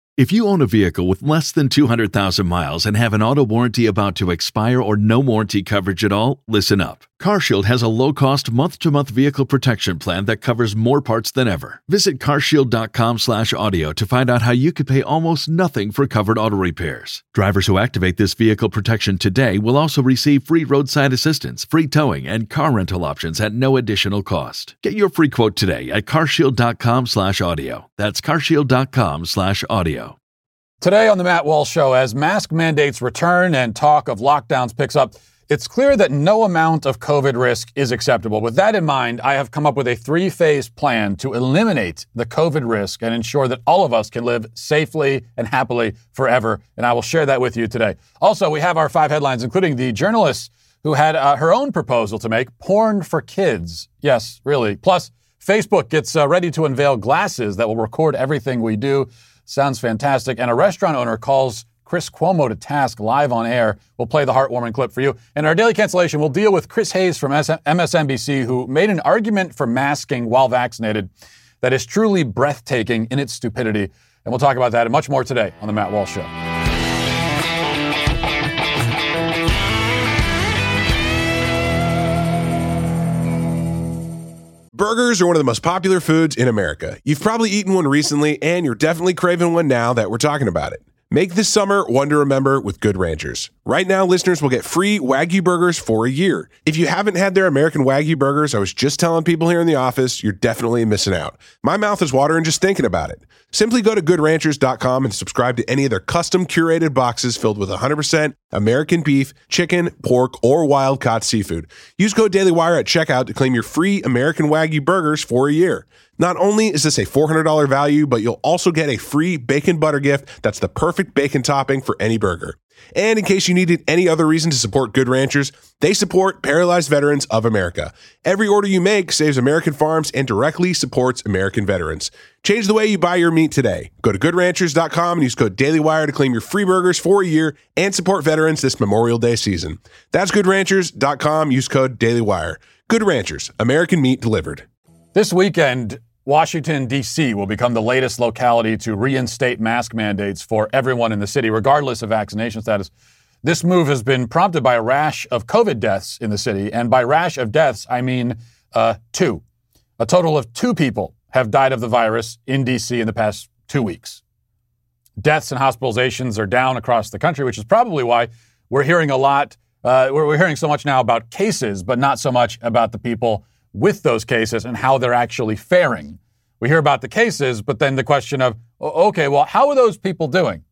If you own a vehicle with less than 200,000 miles and have an auto warranty about to expire or no warranty coverage at all, listen up. CarShield has a low-cost month-to-month vehicle protection plan that covers more parts than ever. Visit carshield.com/audio to find out how you could pay almost nothing for covered auto repairs. Drivers who activate this vehicle protection today will also receive free roadside assistance, free towing, and car rental options at no additional cost. Get your free quote today at carshield.com/audio. That's carshield.com/audio. Today on the Matt Walsh Show, as mask mandates return and talk of lockdowns picks up, it's clear that no amount of COVID risk is acceptable. With that in mind, I have come up with a 3-phase plan to eliminate the COVID risk and ensure that all of us can live safely and happily forever. And I will share that with you today. Also, we have our 5 headlines, including the journalist who had her own proposal to make porn for kids. Yes, really. Plus, Facebook gets ready to unveil glasses that will record everything we do. Sounds fantastic. And a restaurant owner calls Chris Cuomo to task live on air. We'll play the heartwarming clip for you. And our daily cancellation, we'll deal with Chris Hayes from MSNBC, who made an argument for masking while vaccinated that is truly breathtaking in its stupidity. And we'll talk about that and much more today on The Matt Walsh Show. Burgers are one of the most popular foods in America. You've probably eaten one recently, and you're definitely craving one now that we're talking about it. Make this summer one to remember with Good Ranchers. Right now, listeners will get free Wagyu burgers for a year. If you haven't had their American Wagyu burgers, I was just telling people here in the office, you're definitely missing out. My mouth is watering just thinking about it. Simply go to goodranchers.com and subscribe to any of their custom curated boxes filled with 100% American beef, chicken, pork, or wild-caught seafood. Use code DailyWire at checkout to claim your free American Wagyu burgers for a year. Not only is this a $400 value, but you'll also get a free bacon butter gift that's the perfect bacon topping for any burger. And in case you needed any other reason to support Good Ranchers, they support Paralyzed Veterans of America. Every order you make saves American farms and directly supports American veterans. Change the way you buy your meat today. Go to goodranchers.com and use code DailyWire to claim your free burgers for a year and support veterans this Memorial Day season. That's goodranchers.com. Use code DailyWire. Good Ranchers, American meat delivered. This weekend, Washington, D.C. will become the latest locality to reinstate mask mandates for everyone in the city, regardless of vaccination status. This move has been prompted by a rash of COVID deaths in the city. And by rash of deaths, I mean 2. A total of 2 people have died of the virus in D.C. in the past 2 weeks. Deaths and hospitalizations are down across the country, which is probably why we're hearing a lot. We're hearing so much now about cases, but not so much about the people with those cases and how they're actually faring. We hear about the cases, but then the question of, okay, well, how are those people doing?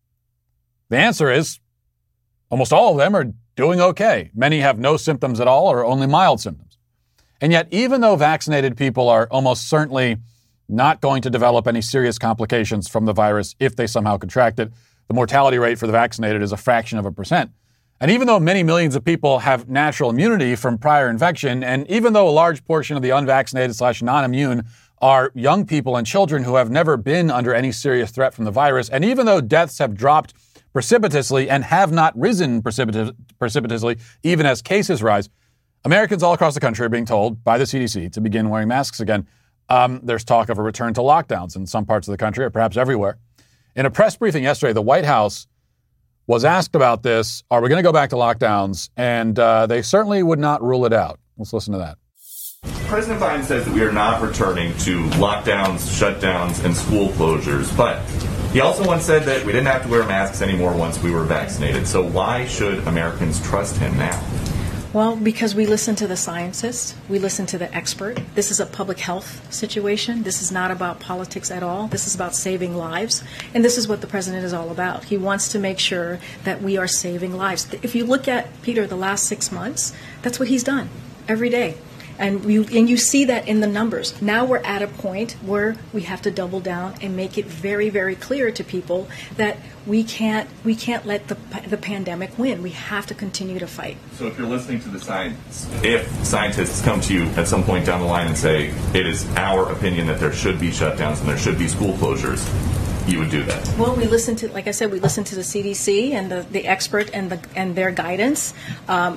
The answer is almost all of them are doing okay. Many have no symptoms at all or only mild symptoms. And yet, even though vaccinated people are almost certainly not going to develop any serious complications from the virus if they somehow contract it, the mortality rate for the vaccinated is a fraction of a percent. And even though many millions of people have natural immunity from prior infection, and even though a large portion of the unvaccinated/non-immune are young people and children who have never been under any serious threat from the virus, and even though deaths have dropped precipitously and have not risen precipitously even as cases rise, Americans all across the country are being told by the CDC to begin wearing masks again. There's talk of a return to lockdowns in some parts of the country, or perhaps everywhere. In a press briefing yesterday, the White House was asked about this. Are we going to go back to lockdowns? And they certainly would not rule it out. Let's listen to that. President Biden says that we are not returning to lockdowns, shutdowns, and school closures. But he also once said that we didn't have to wear masks anymore once we were vaccinated. So why should Americans trust him now? Well, because we listen to the scientists, we listen to the expert. This is a public health situation. This is not about politics at all. This is about saving lives. And this is what the president is all about. He wants to make sure that we are saving lives. If you look at, Peter, the last 6 months, that's what he's done every day. And you see that in the numbers. Now we're at a point where we have to double down and make it very, very clear to people that we can't let the pandemic win. We have to continue to fight. So if you're listening to the science, if scientists come to you at some point down the line and say it is our opinion that there should be shutdowns and there should be school closures, you would do that? Well, we listen to, like I said, we listen to the CDC and the expert and their guidance. The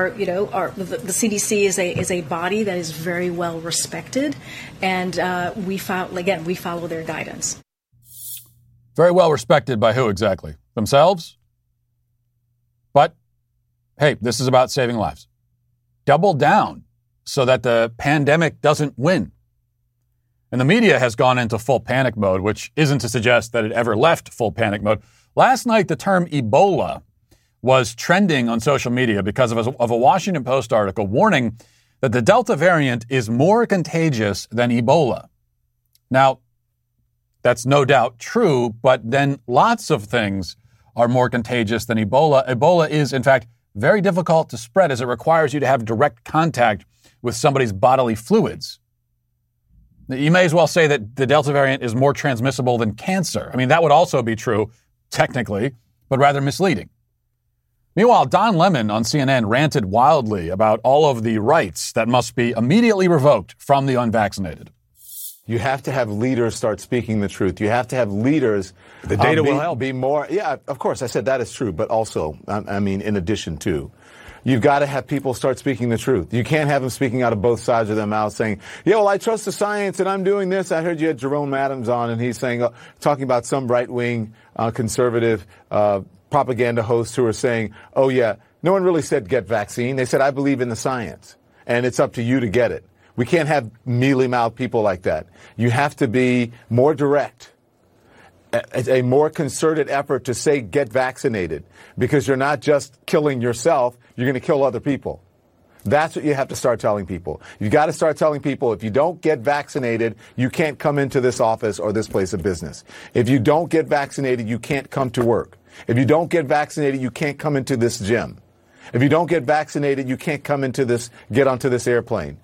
CDC is a body that is very well respected, and we follow their guidance. Very well respected by who exactly? Themselves? But, hey, this is about saving lives. Double down so that the pandemic doesn't win. And the media has gone into full panic mode, which isn't to suggest that it ever left full panic mode. Last night, the term Ebola was trending on social media because of a Washington Post article warning that the Delta variant is more contagious than Ebola. Now, that's no doubt true, but then lots of things are more contagious than Ebola. Ebola is, in fact, very difficult to spread as it requires you to have direct contact with somebody's bodily fluids. You may as well say that the Delta variant is more transmissible than cancer. I mean, that would also be true, technically, but rather misleading. Meanwhile, Don Lemon on CNN ranted wildly about all of the rights that must be immediately revoked from the unvaccinated. You have to have leaders start speaking the truth. You have to have leaders. The data will help. Be more. Yeah, of course. I said that is true. But also, I mean, in addition to, you've got to have people start speaking the truth. You can't have them speaking out of both sides of their mouths saying, yeah, well, I trust the science and I'm doing this. I heard you had Jerome Adams on and he's saying, talking about some right-wing conservative propaganda hosts who are saying, oh, yeah, no one really said get vaccine. They said, I believe in the science and it's up to you to get it. We can't have mealy-mouthed people like that. You have to be more direct, a more concerted effort to say get vaccinated, because you're not just killing yourself, you're going to kill other people. That's what you have to start telling people. You've got to start telling people if you don't get vaccinated, you can't come into this office or this place of business. If you don't get vaccinated, you can't come to work. If you don't get vaccinated, you can't come into this gym. If you don't get vaccinated, you can't come into this, get onto this airplane.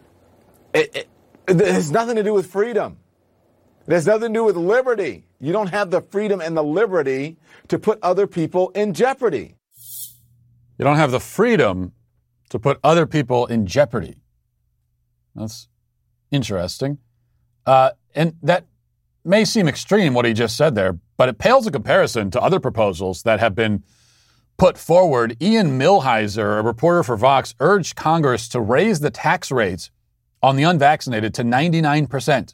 It has nothing to do with freedom. It has nothing to do with liberty. You don't have the freedom and the liberty to put other people in jeopardy. You don't have the freedom to put other people in jeopardy. That's interesting. And that may seem extreme, what he just said there, but it pales in comparison to other proposals that have been put forward. Ian Millhiser, a reporter for Vox, urged Congress to raise the tax rates on the unvaccinated to 99%.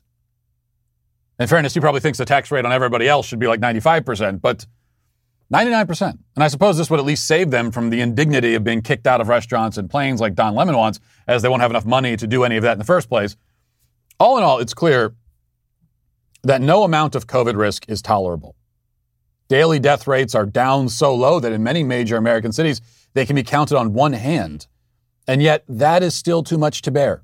In fairness, he probably thinks the tax rate on everybody else should be like 95%, but 99%. And I suppose this would at least save them from the indignity of being kicked out of restaurants and planes like Don Lemon wants, as they won't have enough money to do any of that in the first place. All in all, it's clear that no amount of COVID risk is tolerable. Daily death rates are down so low that in many major American cities, they can be counted on one hand. And yet, that is still too much to bear.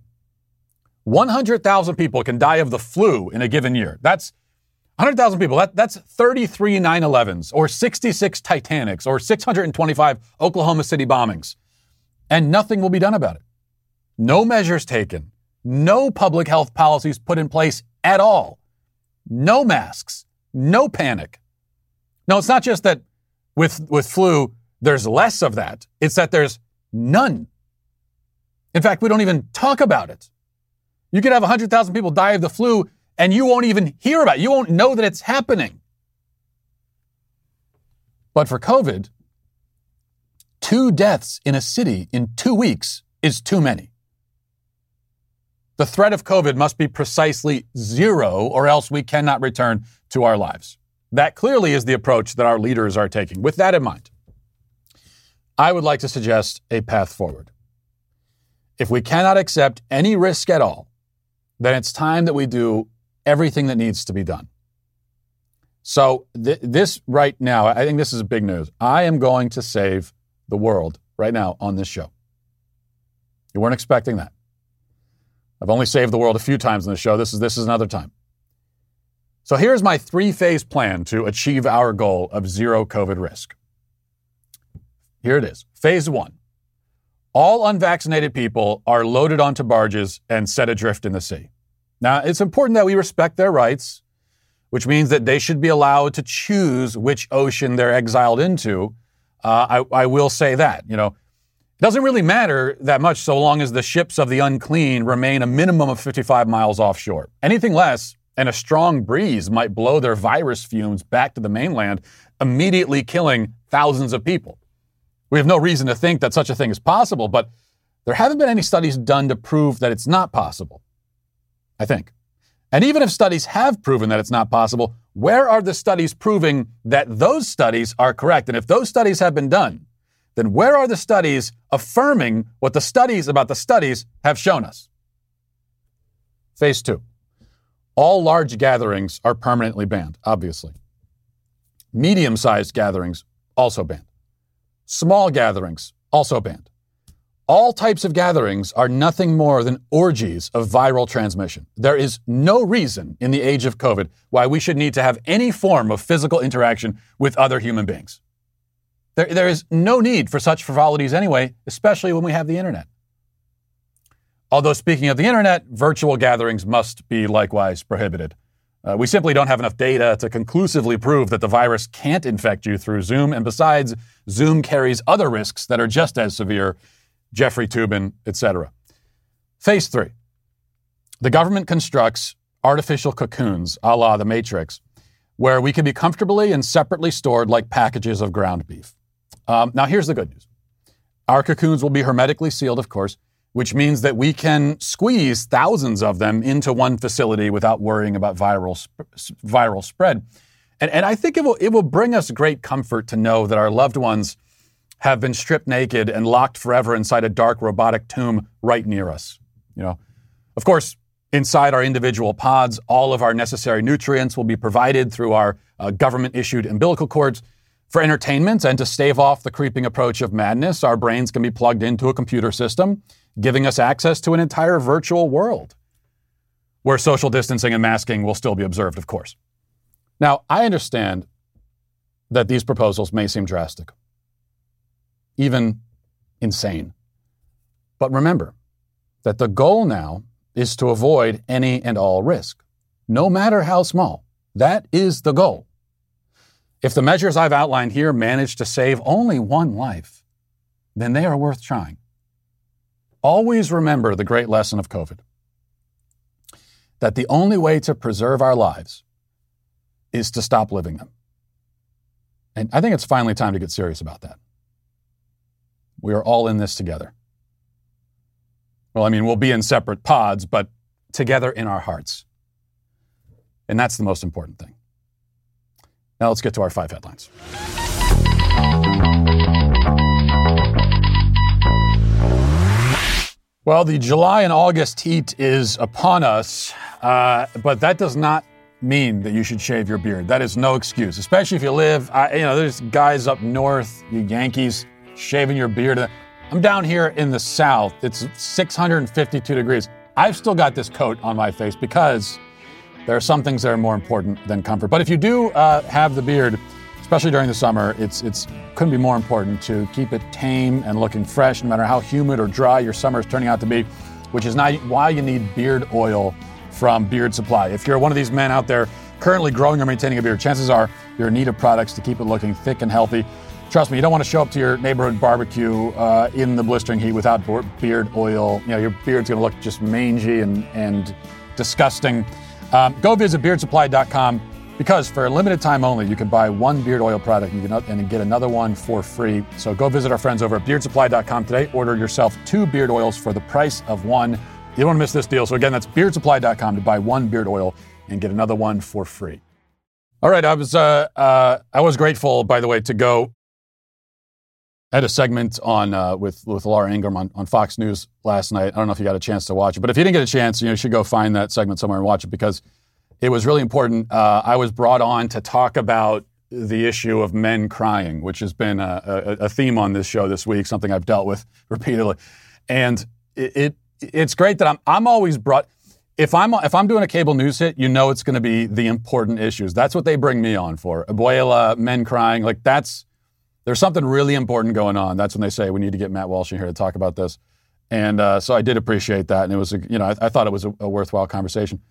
100,000 people can die of the flu in a given year. That's 100,000 people. That's 33 9/11s or 66 Titanics or 625 Oklahoma City bombings. And nothing will be done about it. No measures taken. No public health policies put in place at all. No masks. No panic. No, it's not just that with flu, there's less of that. It's that there's none. In fact, we don't even talk about it. You could have 100,000 people die of the flu and you won't even hear about it. You won't know that it's happening. But for COVID, 2 deaths in a city in 2 weeks is too many. The threat of COVID must be precisely 0 or else we cannot return to our lives. That clearly is the approach that our leaders are taking. With that in mind, I would like to suggest a path forward. If we cannot accept any risk at all, then it's time that we do everything that needs to be done. So this right now, I think this is big news. I am going to save the world right now on this show. You weren't expecting that. I've only saved the world a few times on the show. This is another time. So here's my 3-phase plan to achieve our goal of 0 COVID risk. Here it is. Phase 1. All unvaccinated people are loaded onto barges and set adrift in the sea. Now, it's important that we respect their rights, which means that they should be allowed to choose which ocean they're exiled into. I will say that, it doesn't really matter that much so long as the ships of the unclean remain a minimum of 55 miles offshore. Anything less, and a strong breeze might blow their virus fumes back to the mainland, immediately killing thousands of people. We have no reason to think that such a thing is possible, but there haven't been any studies done to prove that it's not possible, I think. And even if studies have proven that it's not possible, Where are the studies proving that those studies are correct? And if those studies have been done, then where are the studies affirming what the studies about the studies have shown us? Phase 2. All large gatherings are permanently banned, obviously. Medium-sized gatherings, also banned. Small gatherings, also banned. All types of gatherings are nothing more than orgies of viral transmission. There is no reason in the age of COVID why we should need to have any form of physical interaction with other human beings. There is no need for such frivolities anyway, especially when we have the internet. Although speaking of the internet, virtual gatherings must be likewise prohibited. We simply don't have enough data to conclusively prove that the virus can't infect you through Zoom, and besides, Zoom carries other risks that are just as severe, Jeffrey Toobin, etc. Phase 3. The government constructs artificial cocoons, a la the Matrix, where we can be comfortably and separately stored like packages of ground beef. Now, here's the good news. Our cocoons will be hermetically sealed, of course, which means that we can squeeze thousands of them into one facility without worrying about viral spread. And I think it will bring us great comfort to know that our loved ones have been stripped naked and locked forever inside a dark robotic tomb right near us. Of course, inside our individual pods, all of our necessary nutrients will be provided through our government-issued umbilical cords. For entertainment and to stave off the creeping approach of madness, our brains can be plugged into a computer system, giving us access to an entire virtual world where social distancing and masking will still be observed, of course. Now, I understand that these proposals may seem drastic, even insane. But remember that the goal now is to avoid any and all risk, no matter how small. That is the goal. If the measures I've outlined here manage to save only one life, then they are worth trying. Always remember the great lesson of COVID, that the only way to preserve our lives is to stop living them. And I think it's finally time to get serious about that. We are all in this together. Well, we'll be in separate pods, but together in our hearts. And that's the most important thing. Now let's get to our 5 headlines. Well, the July and August heat is upon us, but that does not mean that you should shave your beard. That is no excuse, especially if you live, there's guys up north, you Yankees, shaving your beard. I'm down here in the South. It's 652 degrees. I've still got this coat on my face because there are some things that are more important than comfort. But if you do have the beard, especially during the summer, it's couldn't be more important to keep it tame and looking fresh, no matter how humid or dry your summer is turning out to be, which is not why you need beard oil from Beard Supply. If you're one of these men out there currently growing or maintaining a beard, chances are you're in need of products to keep it looking thick and healthy. Trust me, you don't want to show up to your neighborhood barbecue in the blistering heat without beard oil. Your beard's going to look just mangy and disgusting. Go visit beardsupply.com because for a limited time only, you can buy one beard oil product and get another one for free. So go visit our friends over at beardsupply.com today. Order yourself 2 beard oils for the price of one. You don't want to miss this deal. So again, that's beardsupply.com to buy 1 beard oil and get another one for free. All right, I was grateful, by the way, to go. I had a segment on with Laura Ingraham on Fox News last night. I don't know if you got a chance to watch it, but if you didn't get a chance, you should go find that segment somewhere and watch it because it was really important. I was brought on to talk about the issue of men crying, which has been a theme on this show this week, something I've dealt with repeatedly. And it's great that I'm always brought. If I'm doing a cable news hit, it's going to be the important issues. That's what they bring me on for. Abuela, men crying, there's something really important going on. That's when they say we need to get Matt Walsh in here to talk about this. And so I did appreciate that. And it was, I thought it was a worthwhile conversation.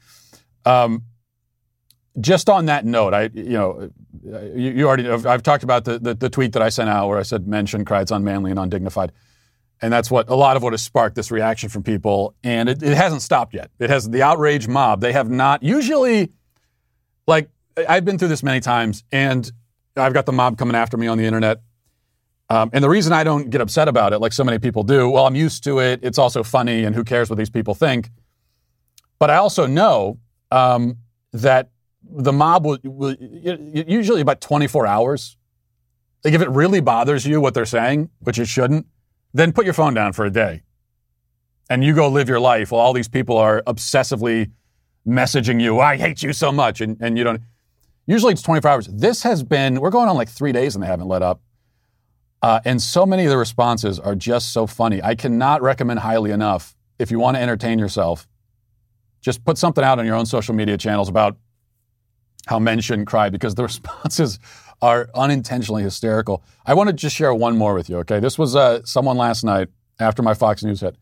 Just on that note, you already know, I've talked about the tweet that I sent out where I said men shouldn't cry, it's unmanly and undignified. And that's a lot of what has sparked this reaction from people. And it hasn't stopped yet. It has the outrage mob. They have not usually, I've been through this many times and I've got the mob coming after me on the internet. And the reason I don't get upset about it like so many people do, I'm used to it. It's also funny and who cares what these people think. But I also know that the mob will usually about 24 hours. Like if it really bothers you what they're saying, which it shouldn't, then put your phone down for a day. And you go live your life while all these people are obsessively messaging you, I hate you so much, and you don't. Usually it's 24 hours. This has been, we're going on like 3 days and they haven't let up. And so many of the responses are just so funny. I cannot recommend highly enough, if you want to entertain yourself, just put something out on your own social media channels about how men shouldn't cry, because the responses are unintentionally hysterical. I want to just share one more with you, okay? This was someone last night after my Fox News hit.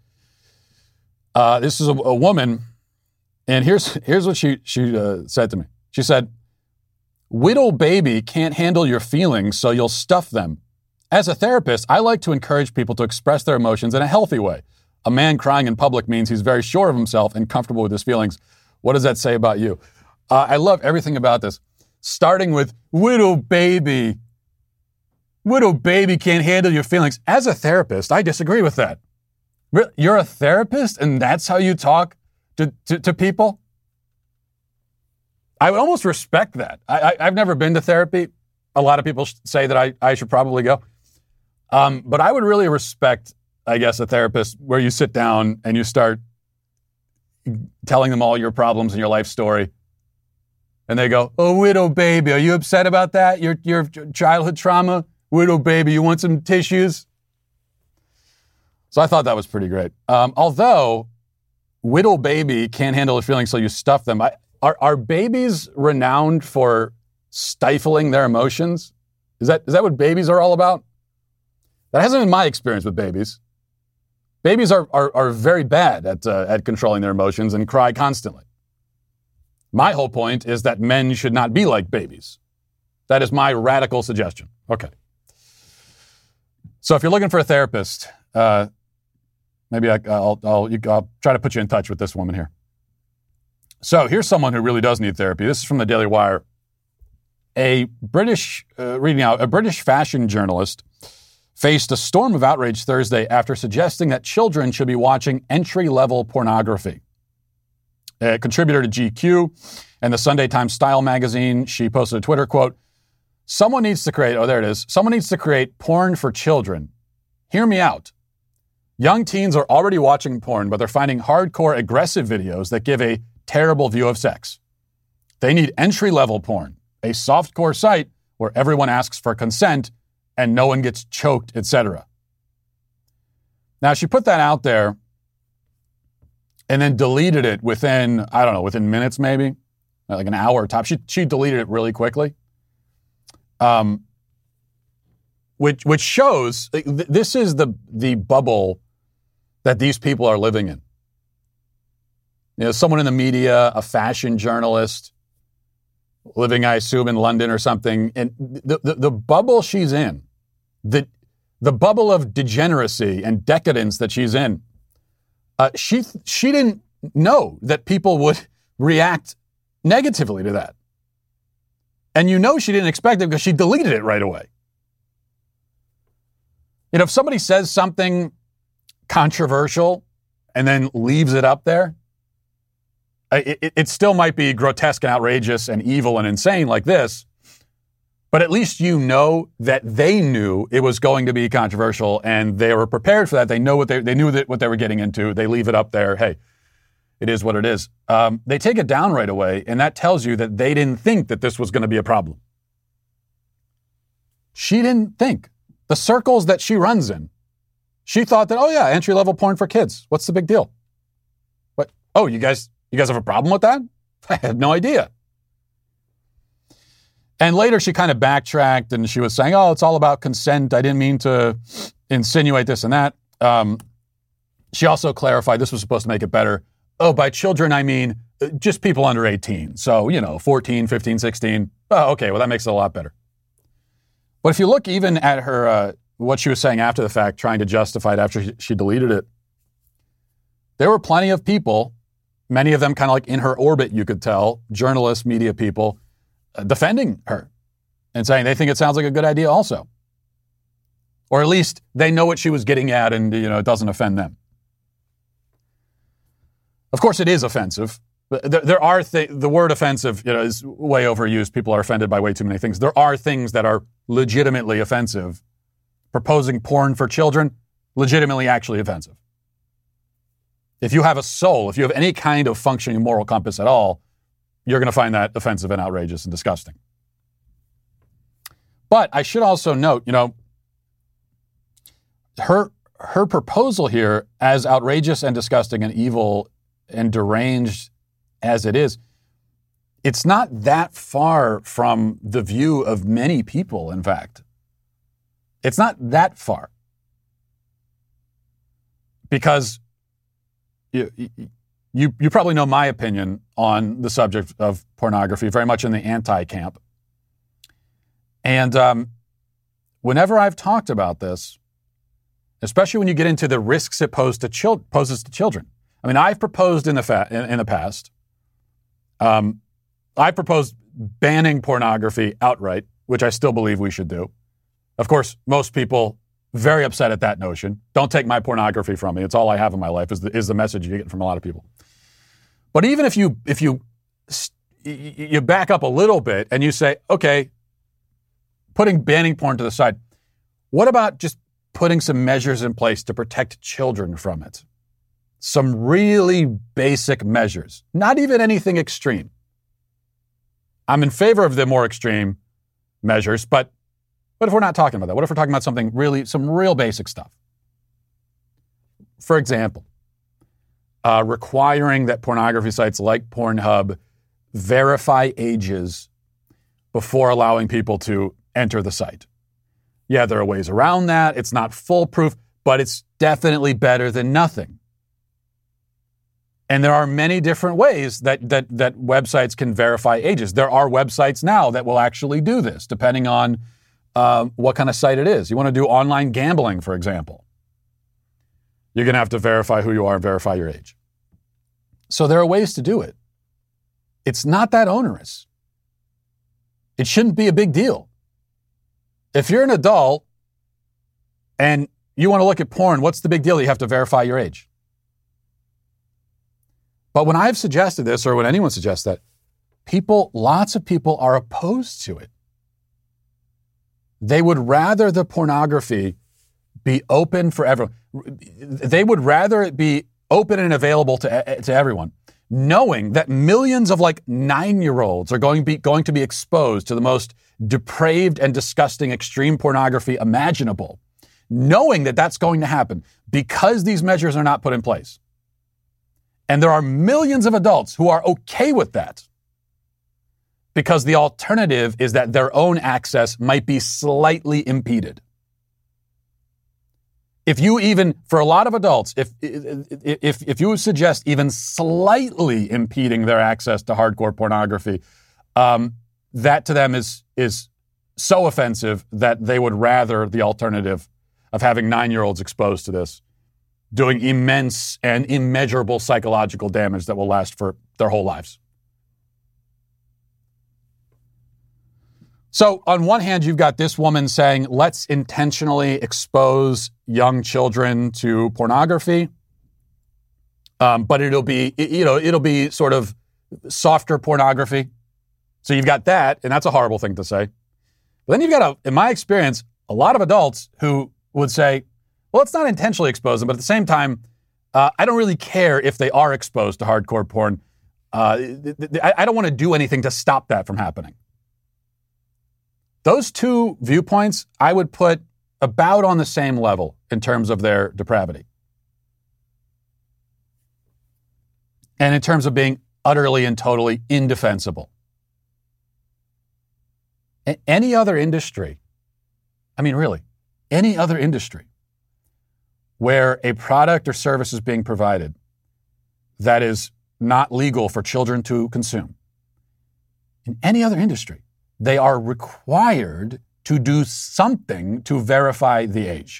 This is a woman, and here's what she said to me. She said, "Widow baby can't handle your feelings, so you'll stuff them. As a therapist, I like to encourage people to express their emotions in a healthy way. A man crying in public means he's very sure of himself and comfortable with his feelings. What does that say about you?" I love everything about this. Starting with, widow baby. Widow baby can't handle your feelings. As a therapist, I disagree with that. You're a therapist and that's how you talk to people? I would almost respect that. I've never been to therapy. A lot of people say that I should probably go. But I would really respect, I guess, a therapist where you sit down and you start telling them all your problems and your life story. And they go, "Oh, widow baby, are you upset about that? Your childhood trauma? Widow baby, you want some tissues?" So I thought that was pretty great. Although, widow baby can't handle their feelings, so you stuff them. Are babies renowned for stifling their emotions? Is that what babies are all about? That hasn't been my experience with babies. Babies are very bad at controlling their emotions and cry constantly. My whole point is that men should not be like babies. That is my suggestion. Okay. So if you're looking for a therapist, maybe I'll try to put you in touch with this woman here. So here's someone who really does need therapy. This is from the Daily Wire. A British fashion journalist faced a storm of outrage Thursday after suggesting that children should be watching entry-level pornography. A contributor to GQ and the Sunday Times Style magazine, she posted a Twitter quote, "Someone needs to create porn for children. Hear me out. Young teens are already watching porn, but they're finding hardcore aggressive videos that give a terrible view of sex. They need entry-level porn, a softcore site where everyone asks for consent and no one gets choked, etc." Now, she put that out there and then deleted it within minutes maybe, like an hour top. She deleted it really quickly, which shows this is the bubble that these people are living in. You know, someone in the media, a fashion journalist, living, I assume, in London or something, and the bubble she's in, the bubble of degeneracy and decadence that she's in, she didn't know that people would react negatively to that. And you know she didn't expect it because she deleted it right away. You know, if somebody says something controversial and then leaves it up there, it still might be grotesque and outrageous and evil and insane like this, but at least you know that they knew it was going to be controversial and they were prepared for that. They knew what they were getting into. They leave it up there. Hey, it is what it is. They take it down right away, and that tells you that they didn't think that this was going to be a problem. She didn't think. The circles that she runs in, she thought that, oh yeah, entry-level porn for kids. What's the big deal? What? Oh, you guys have a problem with that? I had no idea. And later she kind of backtracked and she was saying, oh, it's all about consent. I didn't mean to insinuate this and that. She also clarified this was supposed to make it better. Oh, by children, I mean just people under 18. So, 14, 15, 16. Oh, okay, well, that makes it a lot better. But if you look even at her, what she was saying after the fact, trying to justify it after she deleted it, there were plenty of people, many of them kind of like in her orbit, you could tell, journalists, media people, defending her and saying they think it sounds like a good idea also. Or at least they know what she was getting at and, it doesn't offend them. Of course, it is offensive. There are the word offensive, is way overused. People are offended by way too many things. There are things that are legitimately offensive. Proposing porn for children, legitimately actually offensive. If you have a soul, if you have any kind of functioning moral compass at all, you're going to find that offensive and outrageous and disgusting. But I should also note, her proposal here, as outrageous and disgusting and evil and deranged as it is, it's not that far from the view of many people, in fact. It's not that far. Because you probably know my opinion on the subject of pornography, very much in the anti-camp. And whenever I've talked about this, especially when you get into the risks it poses to children. I mean, I've proposed in the past. I proposed banning pornography outright, which I still believe we should do. Of course, most people very upset at that notion. Don't take my pornography from me. It's all I have in my life is the message you get from a lot of people. But even if you back up a little bit and you say, okay, banning porn to the side, what about just putting some measures in place to protect children from it? Some really basic measures, not even anything extreme. I'm in favor of the more extreme measures, but what if we're not talking about that? What if we're talking about some real basic stuff? For example, requiring that pornography sites like Pornhub verify ages before allowing people to enter the site. Yeah, there are ways around that. It's not foolproof, but it's definitely better than nothing. And there are many different ways that websites can verify ages. There are websites now that will actually do this, depending on what kind of site it is. You want to do online gambling, for example. You're going to have to verify who you are and verify your age. So there are ways to do it. It's not that onerous. It shouldn't be a big deal. If you're an adult and you want to look at porn, what's the big deal? You have to verify your age. But when I've suggested this, or when anyone suggests that, lots of people are opposed to it. They would rather the pornography be open for everyone. They would rather it be open and available to everyone, knowing that millions of 9-year-olds are going to be exposed to the most depraved and disgusting extreme pornography imaginable, knowing that that's going to happen because these measures are not put in place. And there are millions of adults who are okay with that because the alternative is that their own access might be slightly impeded. If you for a lot of adults, if you suggest even slightly impeding their access to hardcore pornography, that to them is so offensive that they would rather the alternative of having 9-year-olds exposed to this, doing immense and immeasurable psychological damage that will last for their whole lives. So on one hand, you've got this woman saying, let's intentionally expose young children to pornography. But it'll be sort of softer pornography. So you've got that, and that's a horrible thing to say. But then you've got, in my experience, a lot of adults who would say, well, it's not intentionally expose them, but at the same time, I don't really care if they are exposed to hardcore porn. I don't want to do anything to stop that from happening. Those two viewpoints, I would put about on the same level in terms of their depravity. And in terms of being utterly and totally indefensible. Any other industry, any other industry where a product or service is being provided that is not legal for children to consume, in any other industry, they are required to do something to verify the age.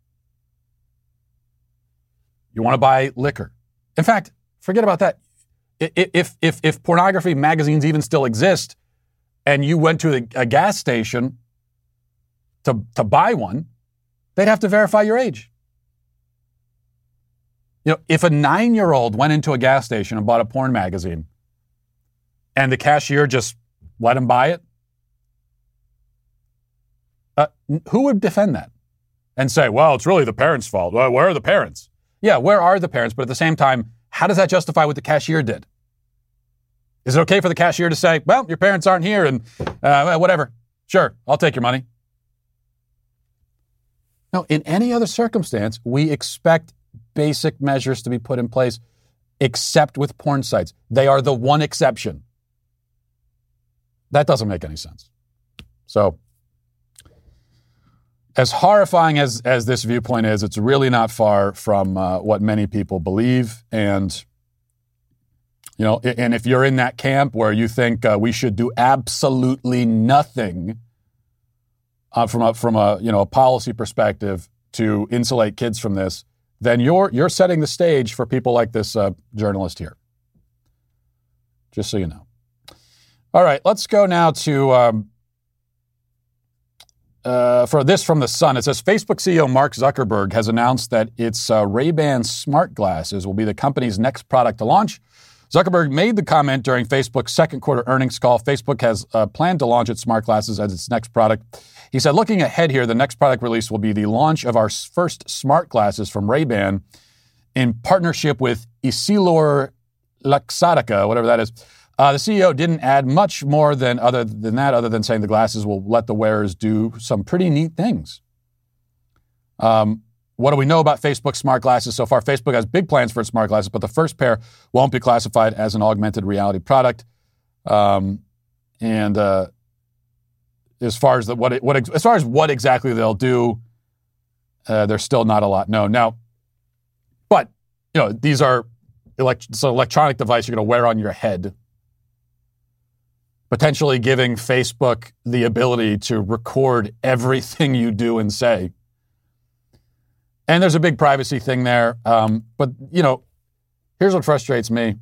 You want to buy liquor. In fact, forget about that. If pornography magazines even still exist, and you went to a gas station to buy one, they'd have to verify your age. If a 9-year-old went into a gas station and bought a porn magazine, and the cashier just let him buy it? Who would defend that and say, well, it's really the parents' fault? Well, where are the parents? Yeah, where are the parents? But at the same time, how does that justify what the cashier did? Is it okay for the cashier to say, well, your parents aren't here and whatever. Sure, I'll take your money. No, in any other circumstance, we expect basic measures to be put in place, except with porn sites. They are the one exception. That doesn't make any sense. So, as horrifying as this viewpoint is, it's really not far from what many people believe. And, you know, and if you're in that camp where you think we should do absolutely nothing from a policy perspective to insulate kids from this, then you're setting the stage for people like this journalist here. Just so you know. All right, let's go now to for this from The Sun. It says Facebook CEO Mark Zuckerberg has announced that its Ray-Ban smart glasses will be the company's next product to launch. Zuckerberg made the comment during Facebook's second quarter earnings call. Facebook has planned to launch its smart glasses as its next product. He said, looking ahead here, the next product release will be the launch of our first smart glasses from Ray-Ban in partnership with Essilor Luxottica, whatever that is. The CEO didn't add much more other than saying the glasses will let the wearers do some pretty neat things. What do we know about Facebook's smart glasses so far? Facebook has big plans for its smart glasses, but the first pair won't be classified as an augmented reality product. As far as what exactly they'll do, there's still not a lot known now. But you know, these are it's an electronic device you're going to wear on your head, potentially giving Facebook the ability to record everything you do and say. And there's a big privacy thing there. But, you know, here's what frustrates me.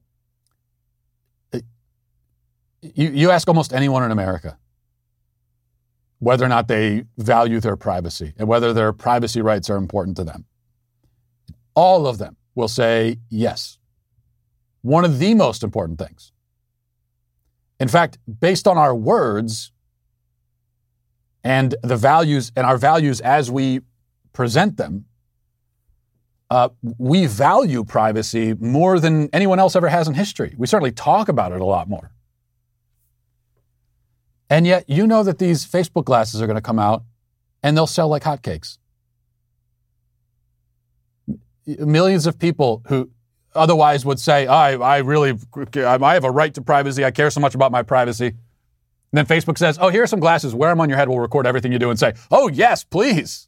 You ask almost anyone in America whether or not they value their privacy and whether their privacy rights are important to them. All of them will say yes. One of the most important things. In fact, based on our words and the values and our values as we present them, we value privacy more than anyone else ever has in history. We certainly talk about it a lot more. And yet, you know that these Facebook glasses are going to come out and they'll sell like hotcakes. Millions of people who otherwise would say, I have a right to privacy. I care so much about my privacy. And then Facebook says, oh, here are some glasses. Wear them on your head. We'll record everything you do and say, oh, yes, please.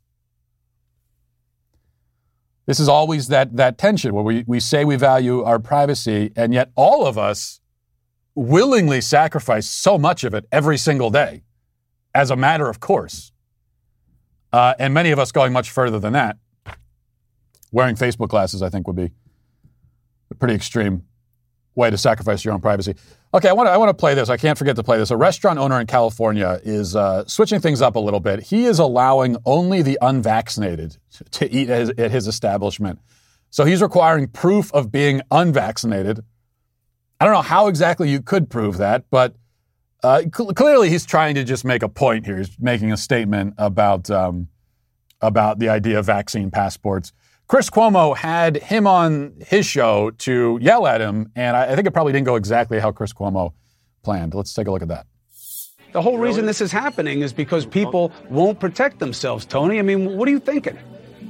This is always that tension where we say we value our privacy, and yet all of us willingly sacrifice so much of it every single day as a matter of course. And many of us going much further than that. Wearing Facebook glasses, I think, would be a pretty extreme way to sacrifice your own privacy. Okay, I want to play this. I can't forget to play this. A restaurant owner in California is switching things up a little bit. He is allowing only the unvaccinated to eat at his establishment. So he's requiring proof of being unvaccinated. I don't know how exactly you could prove that, but clearly he's trying to just make a point here. He's making a statement about the idea of vaccine passports. Chris Cuomo had him on his show to yell at him, and I think it probably didn't go exactly how Chris Cuomo planned. Let's take a look at that. The whole reason this is happening is because people won't protect themselves, Tony. I mean, what are you thinking?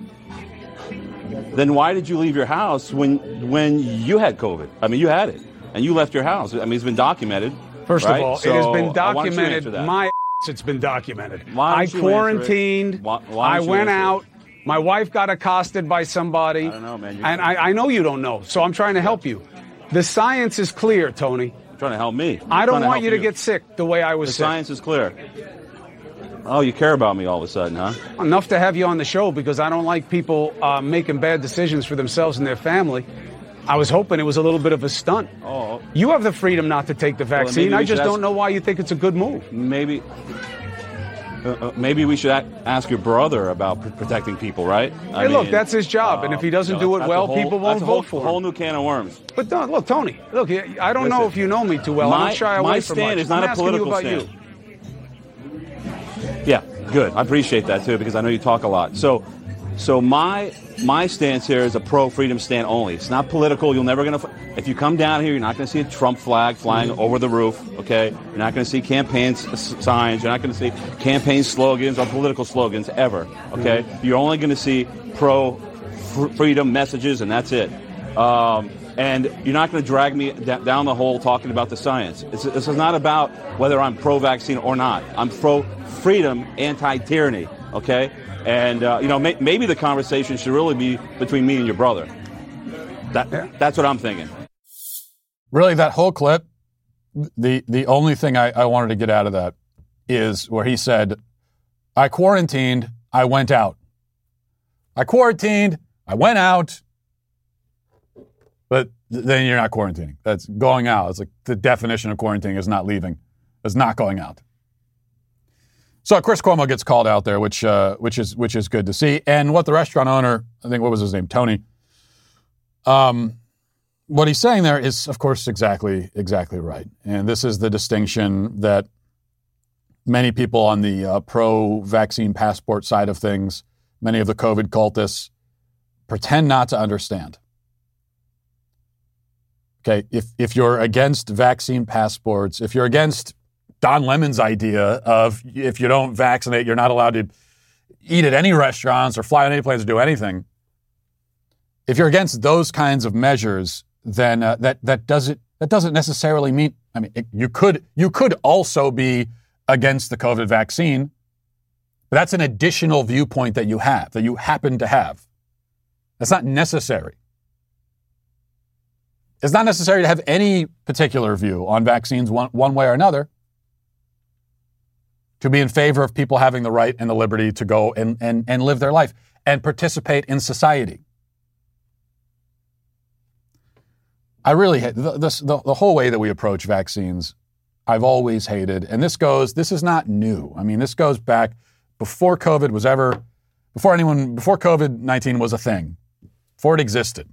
Then why did you leave your house when you had COVID? I mean, you had it, and you left your house. I mean, it's been documented. First right? of all, so it has been documented. My it's been documented. I quarantined. I went out. My wife got accosted by somebody. I don't know, man. And I know you don't know, so I'm trying to help you. The science is clear, Tony. You're trying to help me. I don't want you to get sick the way I was sick. The science is clear. Oh, you care about me all of a sudden, huh? Enough to have you on the show because I don't like people making bad decisions for themselves and their family. I was hoping it was a little bit of a stunt. Oh. You have the freedom not to take the vaccine. Well, I just don't know why you think it's a good move. Maybe maybe we should ask your brother about protecting people, right? Hey, look, that's his job, and if he doesn't do it well, people won't vote for him. That's a whole new can of worms. But look, Tony, look, I don't know if you know me too well. I don't shy away from much. My stand is not a political stand. Yeah, good. I appreciate that too, because I know you talk a lot. So my stance here is a pro-freedom stand only. It's not political. If you come down here, you're not going to see a Trump flag flying over the roof, okay? You're not going to see campaign signs. You're not going to see campaign slogans or political slogans ever, okay? You're only going to see pro-freedom messages, and that's it. And you're not going to drag me down the hole talking about the science. This is not about whether I'm pro-vaccine or not. I'm pro-freedom, anti-tyranny, okay? And, maybe the conversation should really be between me and your brother. That's what I'm thinking. Really, that whole clip, the only thing I wanted to get out of that is where he said, I quarantined, I went out. I quarantined, I went out. But then you're not quarantining. That's going out. It's like the definition of quarantining is not leaving. It's not going out. So Chris Cuomo gets called out there, which is good to see. And what the restaurant owner, I think, what was his name, Tony, what he's saying there is, of course, exactly right. And this is the distinction that many people on the pro-vaccine passport side of things, many of the COVID cultists, pretend not to understand. Okay, if you're against vaccine passports, if you're against Don Lemon's idea of if you don't vaccinate, you're not allowed to eat at any restaurants or fly on any planes or do anything. If you're against those kinds of measures, then that doesn't necessarily mean. I mean, you could also be against the COVID vaccine, but that's an additional viewpoint that you happen to have. That's not necessary. It's not necessary to have any particular view on vaccines one way or another to be in favor of people having the right and the liberty to go and live their life and participate in society. I really hate the whole way that we approach vaccines. I've always hated, and this is not new. I mean, this goes back before COVID-19 was a thing, before it existed.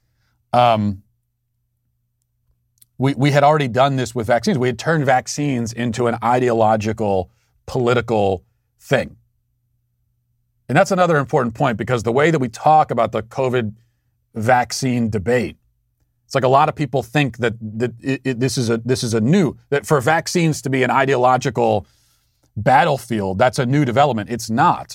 We had already done this with vaccines. We had turned vaccines into an ideological, political thing. And that's another important point, because the way that we talk about the COVID vaccine debate, it's like a lot of people think that this is a new, that for vaccines to be an ideological battlefield, that's a new development. It's not.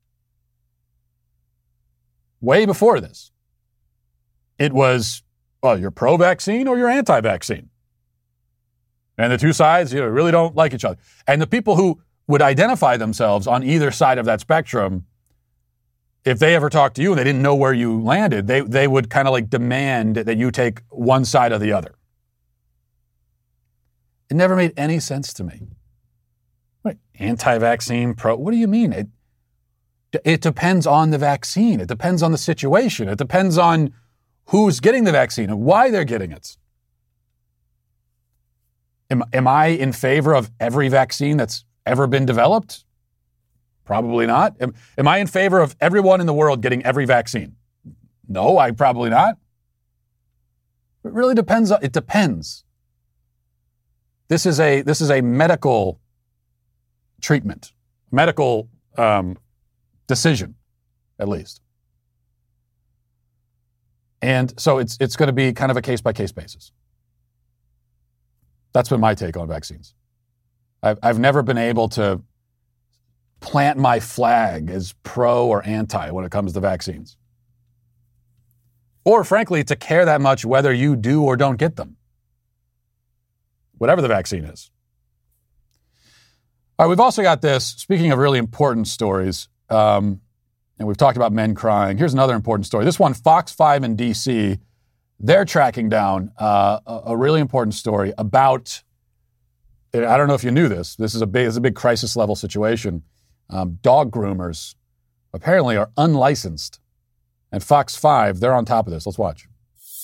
Way before this, it was, well, you're pro-vaccine or you're anti-vaccine. And the two sides, really don't like each other. And the people who would identify themselves on either side of that spectrum, if they ever talked to you and they didn't know where you landed, they would kind of like demand that you take one side or the other. It never made any sense to me. Wait, anti-vaccine, pro, what do you mean? It depends on the vaccine. It depends on the situation. It depends on who's getting the vaccine and why they're getting it. Am I in favor of every vaccine that's ever been developed? Probably not. Am I in favor of everyone in the world getting every vaccine? No, I probably not. It really depends. It depends. This is a medical treatment, medical decision, at least. And so it's going to be kind of a case-by-case basis. That's been my take on vaccines. I've never been able to plant my flag as pro or anti when it comes to vaccines. Or, frankly, to care that much whether you do or don't get them. Whatever the vaccine is. All right, we've also got this, speaking of really important stories, and we've talked about men crying. Here's another important story. This one, Fox 5 in D.C., they're tracking down a really important story about, I don't know if you knew this, this is a big crisis level situation. Dog groomers apparently are unlicensed. And Fox 5, they're on top of this. Let's watch.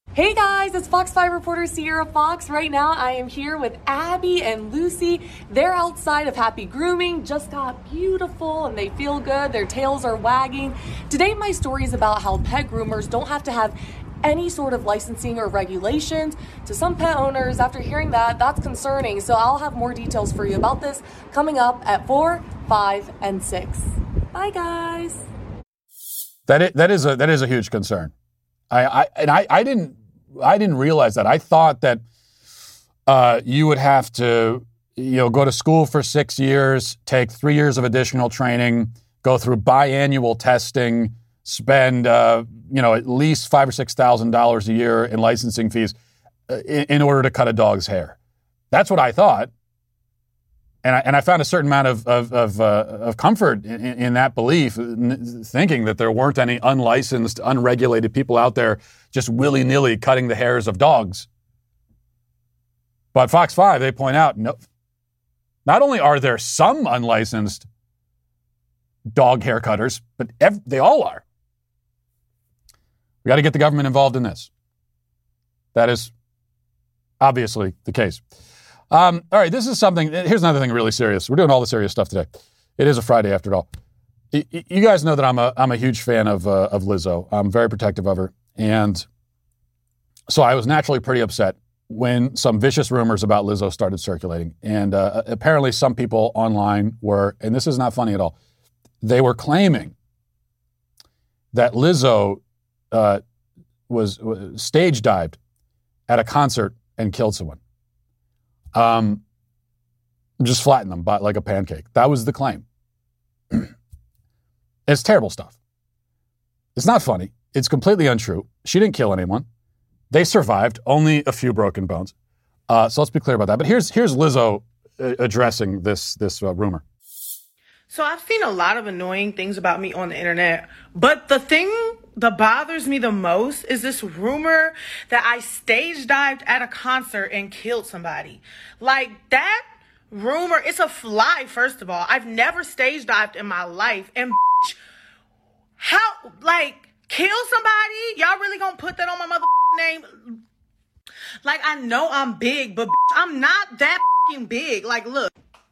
Hey guys, it's Fox 5 reporter Sierra Fox. Right now I am here with Abby and Lucy. They're outside of Happy Grooming, just got beautiful and they feel good, their tails are wagging. Today my story is about how pet groomers don't have to have any sort of licensing or regulations. To some pet owners, after hearing that, that's concerning. So I'll have more details for you about this coming up at 4, 5, and 6. Bye guys. That is a huge concern. I didn't realize that. I thought that you would have to, go to school for 6 years, take 3 years of additional training, go through biannual testing, spend at least $5,000 or $6,000 a year in licensing fees in order to cut a dog's hair. That's what I thought, and I found a certain amount of comfort in that belief, thinking that there weren't any unlicensed, unregulated people out there just willy-nilly cutting the hairs of dogs. But Fox 5, they point out, no, not only are there some unlicensed dog hair cutters, but they all are. We got to get the government involved in this. That is obviously the case. All right, this is something. Here's another thing really serious. We're doing all the serious stuff today. It is a Friday after all. You guys know that I'm a huge fan of Lizzo. I'm very protective of her, and so I was naturally pretty upset when some vicious rumors about Lizzo started circulating. And apparently, some people online were, and this is not funny at all, they were claiming that Lizzo was stage dived at a concert and killed someone. Just flattened them like a pancake. That was the claim. It's terrible stuff. It's not funny. It's completely untrue. She didn't kill anyone. They survived. Only a few broken bones. So let's be clear about that. But here's Lizzo addressing this rumor. So I've seen a lot of annoying things about me on the internet, but the thing that bothers me the most is this rumor that I stage dived at a concert and killed somebody. Like, that rumor, it's a lie, first of all. I've never stage dived in my life. And kill somebody? Y'all really gonna put that on my name? Like, I know I'm big, but I'm not that big. Like, look.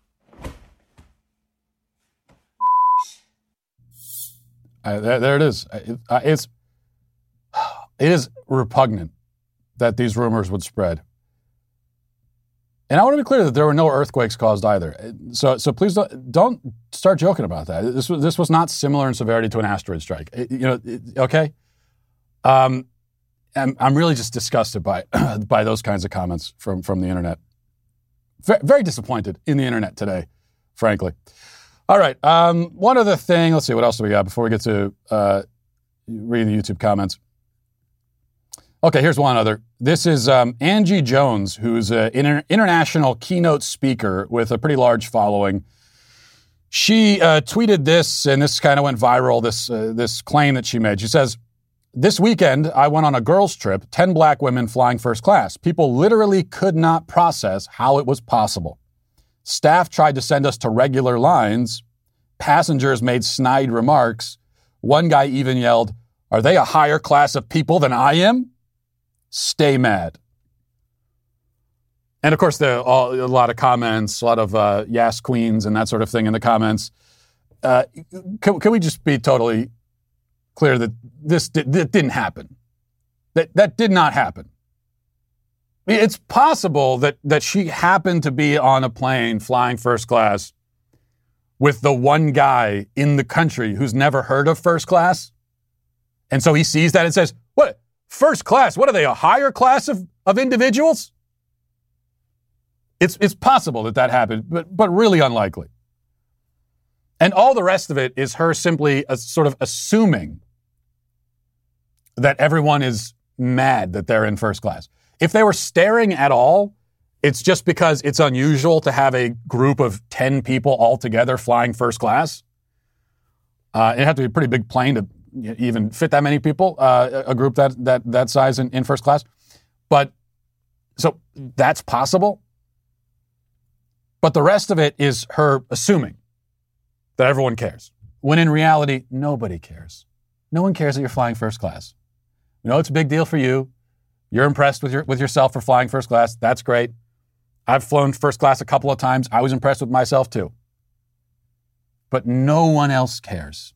There it is. It is repugnant that these rumors would spread. And I want to be clear that there were no earthquakes caused either. So please don't start joking about that. This was not similar in severity to an asteroid strike. Okay? I'm really just disgusted by those kinds of comments from the internet. Very disappointed in the internet today, frankly. All right. One other thing. Let's see. What else do we got before we get to reading the YouTube comments? Okay, here's one other. This is Angie Jones, who's an international keynote speaker with a pretty large following. She tweeted this, and this kind of went viral, this claim that she made. She says, "This weekend, I went on a girls' trip, 10 black women flying first class. People literally could not process how it was possible. Staff tried to send us to regular lines. Passengers made snide remarks. One guy even yelled, 'Are they a higher class of people than I am?' Stay mad." And of course, there are a lot of comments, a lot of yes queens and that sort of thing in the comments. Can we just be totally clear that this didn't happen? That did not happen. It's possible that she happened to be on a plane flying first class with the one guy in the country who's never heard of first class. And so he sees that and says, "What? First class? What are they, a higher class of individuals?" It's possible that happened, but really unlikely. And all the rest of it is her simply sort of assuming that everyone is mad that they're in first class. If they were staring at all, it's just because it's unusual to have a group of 10 people all together flying first class. It'd have to be a pretty big plane to even fit that many people, a group that size in first class. But so that's possible. But the rest of it is her assuming that everyone cares, when in reality, nobody cares. No one cares that you're flying first class. We know it's a big deal for you. You're impressed with yourself for flying first class. That's great. I've flown first class a couple of times. I was impressed with myself too. But no one else cares.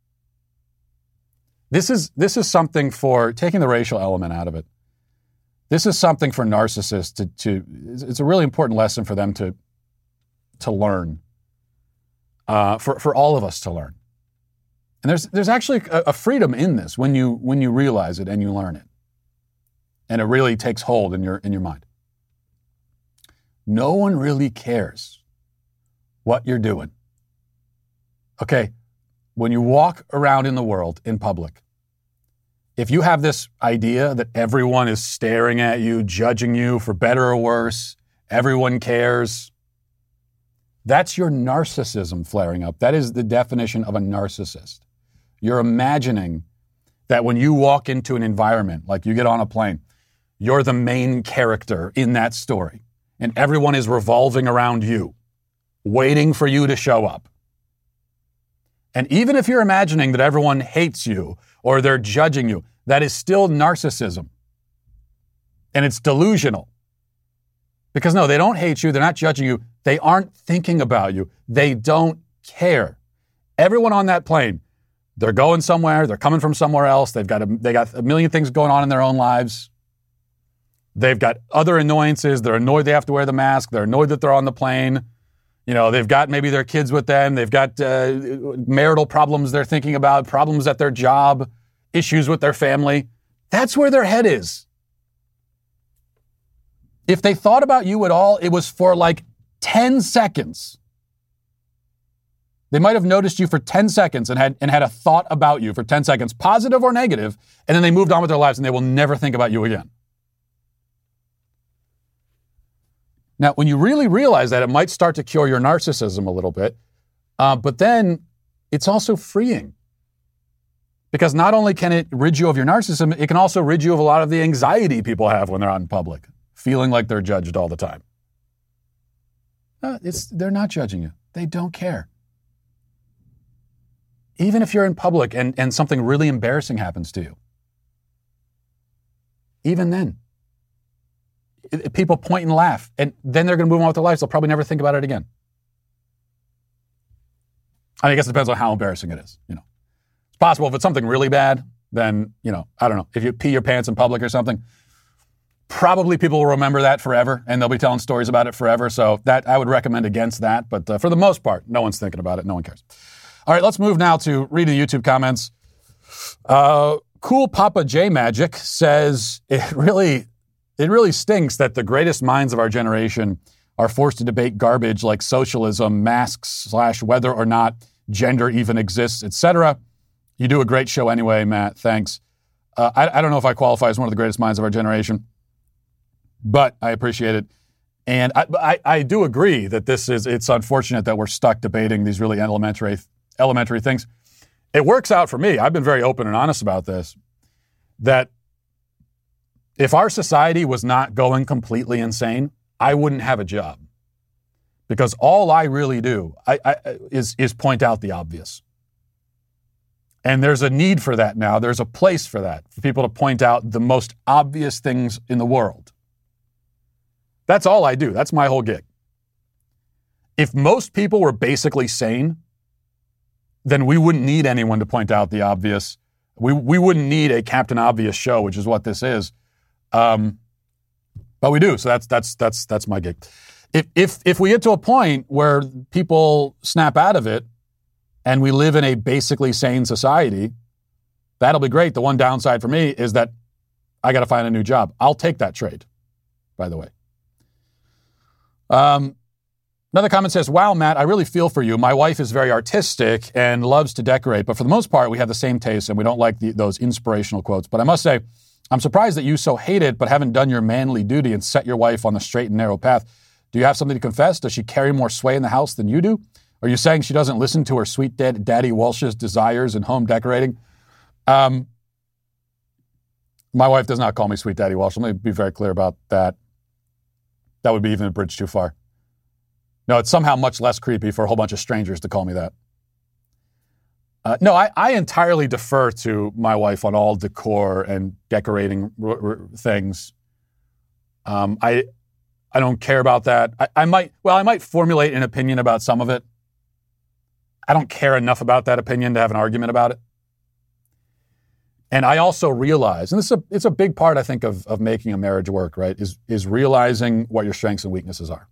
This is something for taking the racial element out of it. This is something for narcissists it's a really important lesson for them to learn, for all of us to learn. And there's actually a freedom in this when you realize it and you learn it, and it really takes hold in your mind. No one really cares what you're doing. Okay, when you walk around in the world in public, if you have this idea that everyone is staring at you, judging you for better or worse, everyone cares, that's your narcissism flaring up. That is the definition of a narcissist. You're imagining that when you walk into an environment, like you get on a plane, you're the main character in that story, and everyone is revolving around you, waiting for you to show up. And even if you're imagining that everyone hates you or they're judging you, that is still narcissism. And it's delusional. Because no, they don't hate you. They're not judging you. They aren't thinking about you. They don't care. Everyone on that plane, they're going somewhere. They're coming from somewhere else. They got a million things going on in their own lives. They've got other annoyances. They're annoyed they have to wear the mask. They're annoyed that they're on the plane. You know, they've got maybe their kids with them. They've got marital problems they're thinking about, problems at their job, issues with their family. That's where their head is. If they thought about you at all, it was for like 10 seconds. They might have noticed you for 10 seconds and had a thought about you for 10 seconds, positive or negative, and then they moved on with their lives and they will never think about you again. Now, when you really realize that, it might start to cure your narcissism a little bit, but then it's also freeing. Because not only can it rid you of your narcissism, it can also rid you of a lot of the anxiety people have when they're out in public, feeling like they're judged all the time. They're not judging you. They don't care. Even if you're in public and something really embarrassing happens to you, even then, people point and laugh, and then they're going to move on with their lives. They'll probably never think about it again. I guess it depends on how embarrassing it is. You know, it's possible if it's something really bad, then, you know, I don't know. If you pee your pants in public or something, probably people will remember that forever, and they'll be telling stories about it forever. So that I would recommend against that. But for the most part, no one's thinking about it. No one cares. All right, let's move now to reading the YouTube comments. Cool Papa J Magic says it really stinks that the greatest minds of our generation are forced to debate garbage like socialism, masks / whether or not gender even exists, etc. You do a great show anyway, Matt. Thanks. I don't know if I qualify as one of the greatest minds of our generation, but I appreciate it. And I do agree that it's unfortunate that we're stuck debating these really elementary things. It works out for me. I've been very open and honest about this, that if our society was not going completely insane, I wouldn't have a job. Because all I really do is point out the obvious. And there's a need for that now. There's a place for that, for people to point out the most obvious things in the world. That's all I do. That's my whole gig. If most people were basically sane, then we wouldn't need anyone to point out the obvious. We wouldn't need a Captain Obvious show, which is what this is. But we do. So that's my gig. If we get to a point where people snap out of it and we live in a basically sane society, that'll be great. The one downside for me is that I got to find a new job. I'll take that trade, by the way. Another comment says, wow, Matt, I really feel for you. My wife is very artistic and loves to decorate, but for the most part, we have the same taste and we don't like those inspirational quotes. But I must say, I'm surprised that you so hate it, but haven't done your manly duty and set your wife on the straight and narrow path. Do you have something to confess? Does she carry more sway in the house than you do? Are you saying she doesn't listen to her sweet daddy Walsh's desires in home decorating? My wife does not call me sweet daddy Walsh. Let me be very clear about that. That would be even a bridge too far. No, it's somehow much less creepy for a whole bunch of strangers to call me that. No, I entirely defer to my wife on all decor and decorating things. I don't care about that. I might formulate an opinion about some of it. I don't care enough about that opinion to have an argument about it. And I also realize, and it's a big part, I think, of making a marriage work, right, is realizing what your strengths and weaknesses are.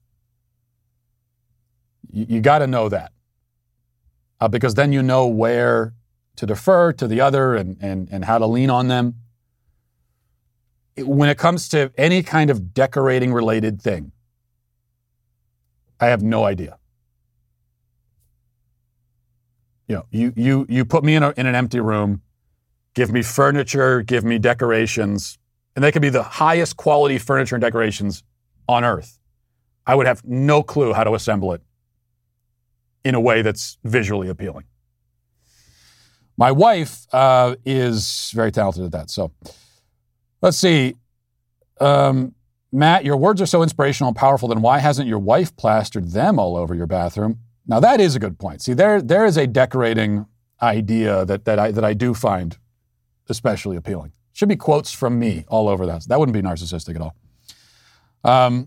You got to know that. Because then you know where to defer to the other and how to lean on them. When it comes to any kind of decorating related thing, I have no idea. You put me in an empty room, give me furniture, give me decorations, and they could be the highest quality furniture and decorations on earth. I would have no clue how to assemble it in a way that's visually appealing. My wife is very talented at that. So let's see. Matt, your words are so inspirational and powerful, then why hasn't your wife plastered them all over your bathroom? Now that is a good point. See, there is a decorating idea that I do find especially appealing. Should be quotes from me all over that. That wouldn't be narcissistic at all.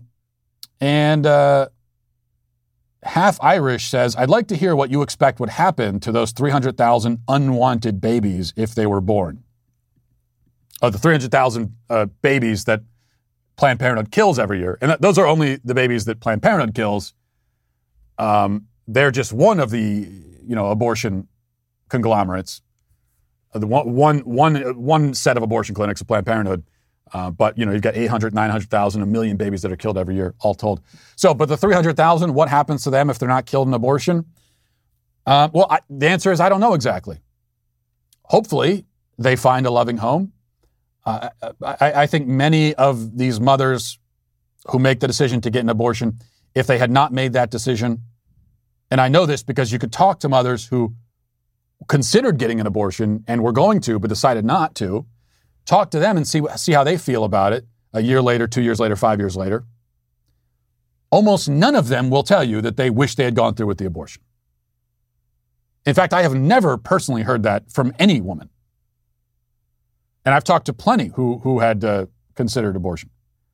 Half Irish says, I'd like to hear what you expect would happen to those 300,000 unwanted babies if they were born. The 300,000 babies that Planned Parenthood kills every year. And those are only the babies that Planned Parenthood kills. They're just one of the, abortion conglomerates. The one set of abortion clinics of Planned Parenthood. But you've got 800, 900,000, 1 million babies that are killed every year, all told. So, but the 300,000, what happens to them if they're not killed in abortion? The answer is I don't know exactly. Hopefully, they find a loving home. I think many of these mothers who make the decision to get an abortion, if they had not made that decision, and I know this because you could talk to mothers who considered getting an abortion and were going to, but decided not to, talk to them and see how they feel about it a year later, 2 years later, 5 years later. Almost none of them will tell you that they wish they had gone through with the abortion. In fact, I have never personally heard that from any woman. And I've talked to plenty who had considered abortion.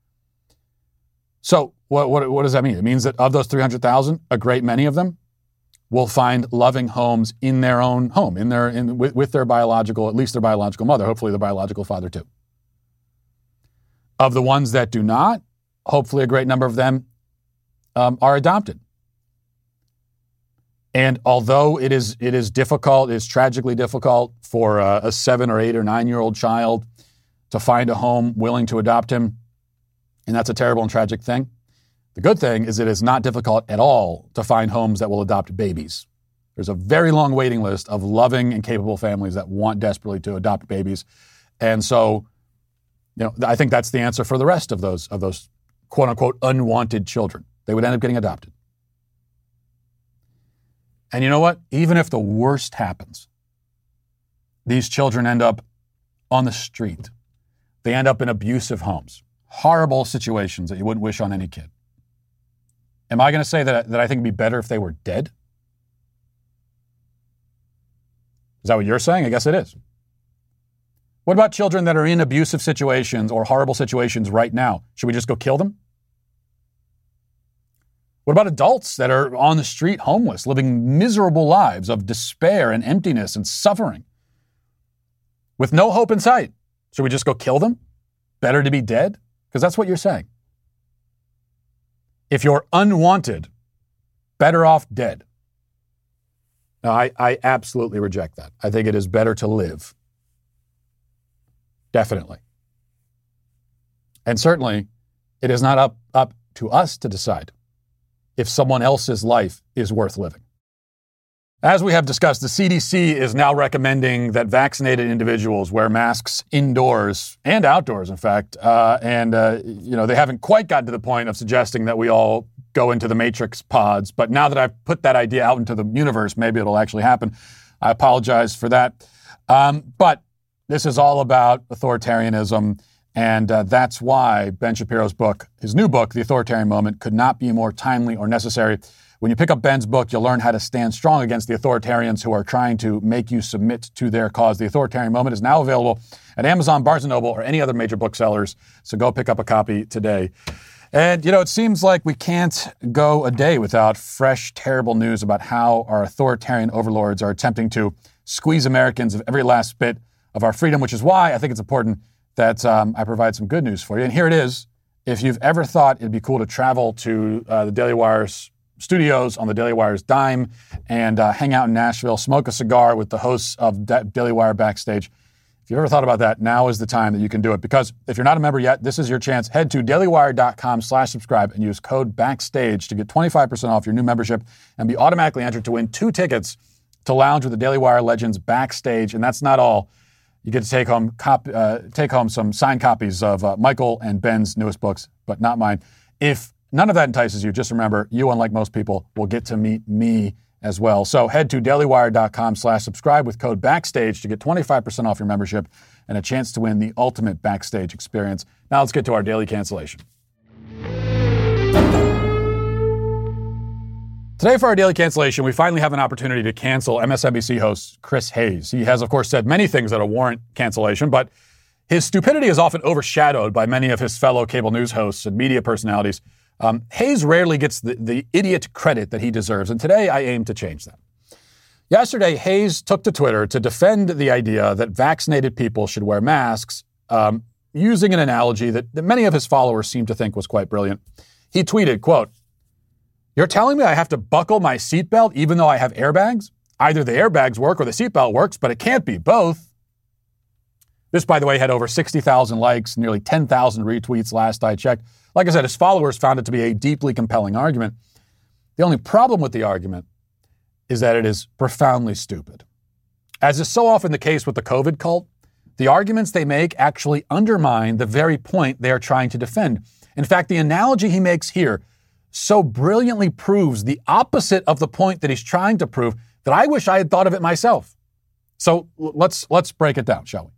So what does that mean? It means that of those 300,000, a great many of them will find loving homes in their own home, with their biological, at least their biological mother, hopefully their biological father too. Of the ones that do not, hopefully a great number of them are adopted. And although it is difficult, it's tragically difficult for a 7 or 8 or 9-year-old child to find a home willing to adopt him, and that's a terrible and tragic thing. The good thing is it is not difficult at all to find homes that will adopt babies. There's a very long waiting list of loving and capable families that want desperately to adopt babies. And so, I think that's the answer for the rest of those quote unquote unwanted children. They would end up getting adopted. And you know what? Even if the worst happens, these children end up on the street. They end up in abusive homes. Horrible situations that you wouldn't wish on any kid. Am I going to say that I think it'd be better if they were dead? Is that what you're saying? I guess it is. What about children that are in abusive situations or horrible situations right now? Should we just go kill them? What about adults that are on the street homeless, living miserable lives of despair and emptiness and suffering with no hope in sight? Should we just go kill them? Better to be dead? Because that's what you're saying. If you're unwanted, better off dead. Now, I absolutely reject that. I think it is better to live. Definitely. And certainly, it is not up to us to decide if someone else's life is worth living. As we have discussed, the CDC is now recommending that vaccinated individuals wear masks indoors and outdoors, in fact. They haven't quite gotten to the point of suggesting that we all go into the Matrix pods. But now that I've put that idea out into the universe, maybe it'll actually happen. I apologize for that. But this is all about authoritarianism. And that's why Ben Shapiro's book, his new book, The Authoritarian Moment, could not be more timely or necessary. When you pick up Ben's book, you'll learn how to stand strong against the authoritarians who are trying to make you submit to their cause. The Authoritarian Moment is now available at Amazon, Barnes & Noble, or any other major booksellers. So go pick up a copy today. And, it seems like we can't go a day without fresh, terrible news about how our authoritarian overlords are attempting to squeeze Americans of every last bit of our freedom, which is why I think it's important that I provide some good news for you. And here it is. If you've ever thought it'd be cool to travel to the Daily Wire's studios on the Daily Wire's dime and hang out in Nashville, smoke a cigar with the hosts of Daily Wire Backstage, if you've ever thought about that, now is the time that you can do it. Because if you're not a member yet, this is your chance. Head to dailywire.com/subscribe and use code BACKSTAGE to get 25% off your new membership and be automatically entered to win 2 tickets to lounge with the Daily Wire legends backstage. And that's not all. You get to take home some signed copies of Michael and Ben's newest books, but not mine. If none of that entices you, just remember, you, unlike most people, will get to meet me as well. So head to dailywire.com/subscribe with code BACKSTAGE to get 25% off your membership and a chance to win the ultimate backstage experience. Now let's get to our daily cancellation. Today for our daily cancellation, we finally have an opportunity to cancel MSNBC host Chris Hayes. He has, of course, said many things that warrant cancellation, but his stupidity is often overshadowed by many of his fellow cable news hosts and media personalities. Hayes rarely gets the idiot credit that he deserves, and today I aim to change that. Yesterday, Hayes took to Twitter to defend the idea that vaccinated people should wear masks, using an analogy that many of his followers seem to think was quite brilliant. He tweeted, quote, "You're telling me I have to buckle my seatbelt even though I have airbags? Either the airbags work or the seatbelt works, but it can't be both." This, by the way, had over 60,000 likes, nearly 10,000 retweets last I checked. Like I said, his followers found it to be a deeply compelling argument. The only problem with the argument is that it is profoundly stupid. As is so often the case with the COVID cult, the arguments they make actually undermine the very point they are trying to defend. In fact, the analogy he makes here so brilliantly proves the opposite of the point that he's trying to prove that I wish I had thought of it myself. So let's break it down, shall we?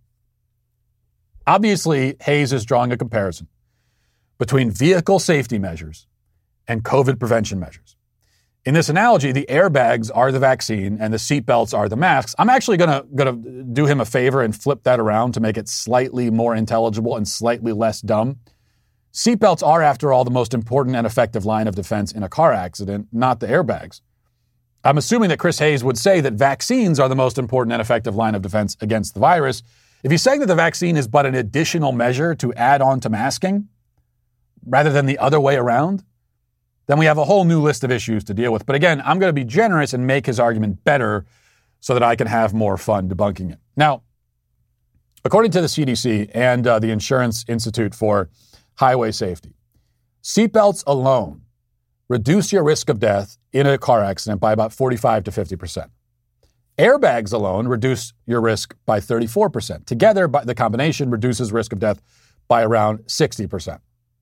Obviously, Hayes is drawing a comparison between vehicle safety measures and COVID prevention measures. In this analogy, the airbags are the vaccine and the seatbelts are the masks. I'm actually gonna do him a favor and flip that around to make it slightly more intelligible and slightly less dumb. Seatbelts are, after all, the most important and effective line of defense in a car accident, not the airbags. I'm assuming that Chris Hayes would say that vaccines are the most important and effective line of defense against the virus. If he's saying that the vaccine is but an additional measure to add on to masking, rather than the other way around, then we have a whole new list of issues to deal with. But again, I'm going to be generous and make his argument better so that I can have more fun debunking it. Now, according to the CDC and the Insurance Institute for Highway Safety, seatbelts alone reduce your risk of death in a car accident by about 45 to 50%. Airbags alone reduce your risk by 34%. Together, the combination reduces risk of death by around 60%.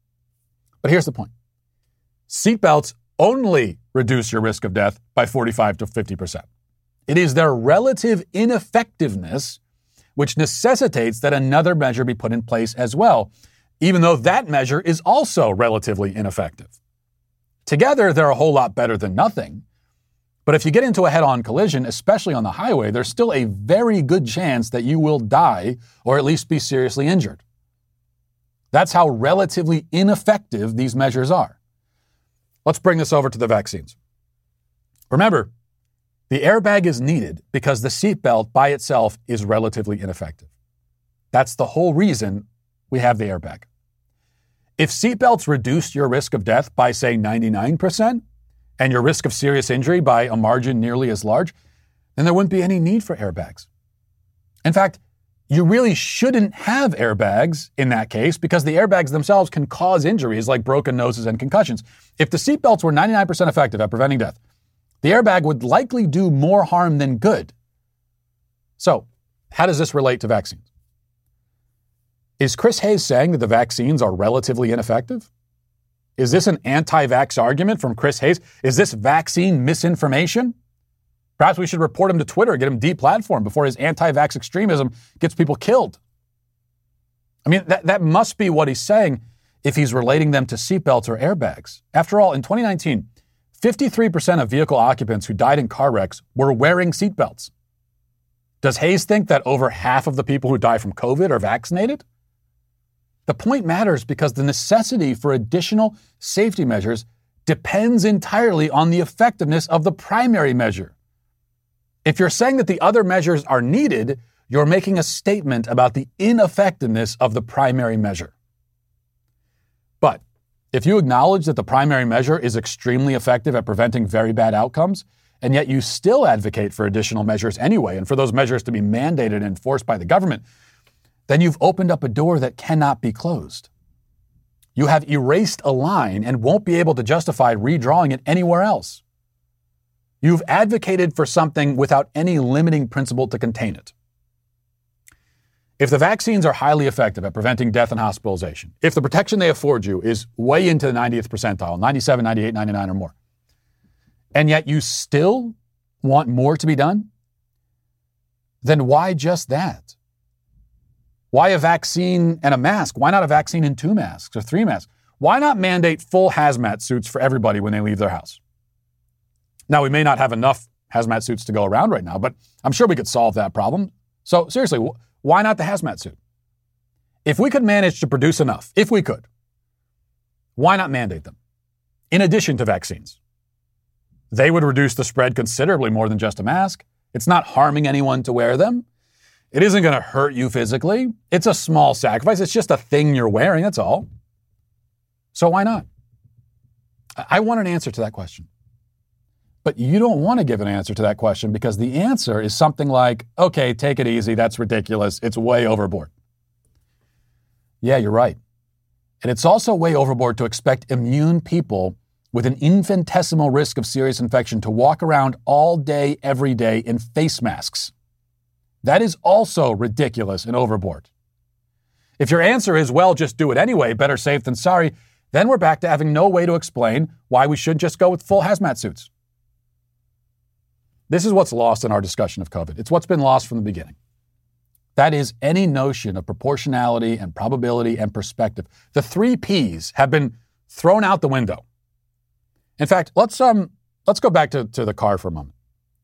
But here's the point. Seatbelts only reduce your risk of death by 45 to 50%. It is their relative ineffectiveness which necessitates that another measure be put in place as well, even though that measure is also relatively ineffective. Together, they're a whole lot better than nothing. But if you get into a head-on collision, especially on the highway, there's still a very good chance that you will die or at least be seriously injured. That's how relatively ineffective these measures are. Let's bring this over to the vaccines. Remember, the airbag is needed because the seatbelt by itself is relatively ineffective. That's the whole reason we have the airbag. If seatbelts reduced your risk of death by, say, 99%, and your risk of serious injury by a margin nearly as large, then there wouldn't be any need for airbags. In fact, you really shouldn't have airbags in that case because the airbags themselves can cause injuries like broken noses and concussions. If the seatbelts were 99% effective at preventing death, the airbag would likely do more harm than good. So, how does this relate to vaccines? Is Chris Hayes saying that the vaccines are relatively ineffective? Is this an anti-vax argument from Chris Hayes? Is this vaccine misinformation? Perhaps we should report him to Twitter, get him deplatformed before his anti-vax extremism gets people killed. I mean, that must be what he's saying if he's relating them to seatbelts or airbags. After all, in 2019, 53% of vehicle occupants who died in car wrecks were wearing seatbelts. Does Hayes think that over half of the people who die from COVID are vaccinated? The point matters because the necessity for additional safety measures depends entirely on the effectiveness of the primary measure. If you're saying that the other measures are needed, you're making a statement about the ineffectiveness of the primary measure. But if you acknowledge that the primary measure is extremely effective at preventing very bad outcomes, and yet you still advocate for additional measures anyway, and for those measures to be mandated and enforced by the government, then you've opened up a door that cannot be closed. You have erased a line and won't be able to justify redrawing it anywhere else. You've advocated for something without any limiting principle to contain it. If the vaccines are highly effective at preventing death and hospitalization, if the protection they afford you is way into the 90th percentile, 97, 98, 99 or more, and yet you still want more to be done, then why just that? Why a vaccine and a mask? Why not a vaccine and 2 masks or 3 masks? Why not mandate full hazmat suits for everybody when they leave their house? Now, we may not have enough hazmat suits to go around right now, but I'm sure we could solve that problem. So seriously, why not the hazmat suit? If we could manage to produce enough, if we could, why not mandate them? In addition to vaccines. They would reduce the spread considerably more than just a mask. It's not harming anyone to wear them. It isn't going to hurt you physically. It's a small sacrifice. It's just a thing you're wearing, that's all. So why not? I want an answer to that question. But you don't want to give an answer to that question because the answer is something like, okay, take it easy. That's ridiculous. It's way overboard. Yeah, you're right. And it's also way overboard to expect immune people with an infinitesimal risk of serious infection to walk around all day, every day in face masks. That is also ridiculous and overboard. If your answer is, well, just do it anyway, better safe than sorry, then we're back to having no way to explain why we should just go with full hazmat suits. This is what's lost in our discussion of COVID. It's what's been lost from the beginning. That is any notion of proportionality and probability and perspective. The 3 Ps have been thrown out the window. In fact, let's go back to the car for a moment.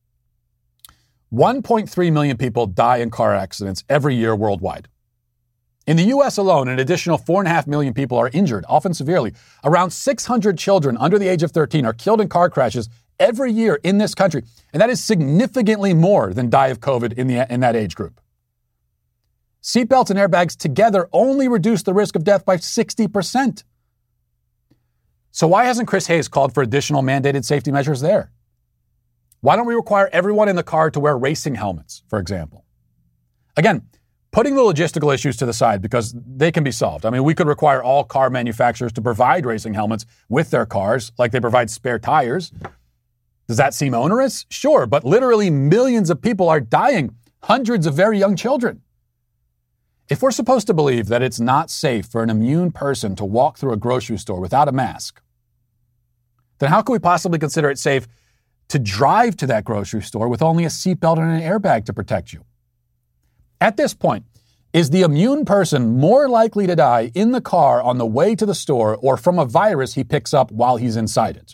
1.3 million people die in car accidents every year worldwide. In the U.S. alone, an additional 4.5 million people are injured, often severely. Around 600 children under the age of 13 are killed in car crashes every year in this country, and that is significantly more than die of COVID in that age group. Seatbelts and airbags together only reduce the risk of death by 60%. So why hasn't Chris Hayes called for additional mandated safety measures there? Why don't we require everyone in the car to wear racing helmets, for example? Again, putting the logistical issues to the side because they can be solved. I mean, we could require all car manufacturers to provide racing helmets with their cars like they provide spare tires. Does that seem onerous? Sure, but literally millions of people are dying, hundreds of very young children. If we're supposed to believe that it's not safe for an immune person to walk through a grocery store without a mask, then how can we possibly consider it safe to drive to that grocery store with only a seatbelt and an airbag to protect you? At this point, is the immune person more likely to die in the car on the way to the store or from a virus he picks up while he's inside it?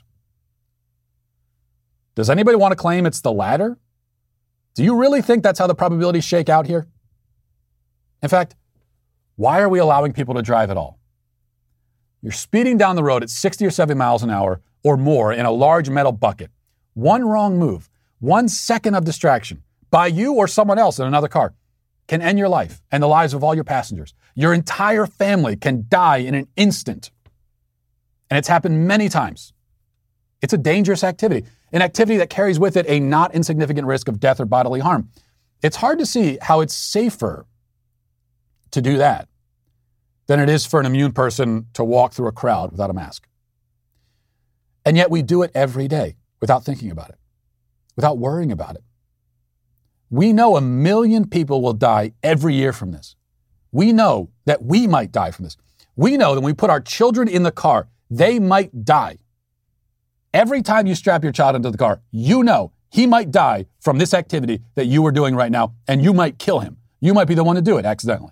Does anybody want to claim it's the latter? Do you really think that's how the probabilities shake out here? In fact, why are we allowing people to drive at all? You're speeding down the road at 60 or 70 miles an hour or more in a large metal bucket. One wrong move, 1 second of distraction by you or someone else in another car can end your life and the lives of all your passengers. Your entire family can die in an instant. And it's happened many times. It's a dangerous activity, an activity that carries with it a not insignificant risk of death or bodily harm. It's hard to see how it's safer to do that than it is for an immune person to walk through a crowd without a mask. And yet we do it every day without thinking about it, without worrying about it. We know 1 million people will die every year from this. We know that we might die from this. We know that when we put our children in the car, they might die. Every time you strap your child into the car, you know he might die from this activity that you are doing right now, and you might kill him. You might be the one to do it accidentally.